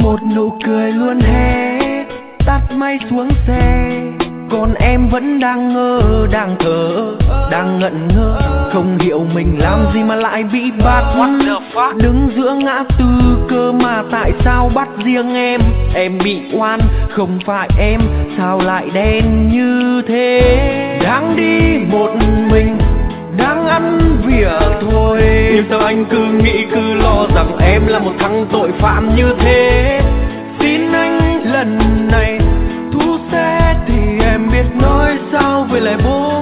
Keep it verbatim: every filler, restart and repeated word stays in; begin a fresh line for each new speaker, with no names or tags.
một nụ cười luôn hé, tắt máy xuống xe. Còn em vẫn đang ngơ, đang thở, đang ngẩn ngơ, không hiểu mình làm gì mà lại bị bắt. Đứng giữa ngã tư cơ mà tại sao bắt riêng em? Em bị oan, không phải em, sao lại đen như thế? Đang đi một mình, đang ăn vỉa thôi, nhưng sao anh cứ nghĩ cứ lo rằng em là một thằng tội phạm như thế? Xin anh lần này thu xe thì em biết nói sao với lại bố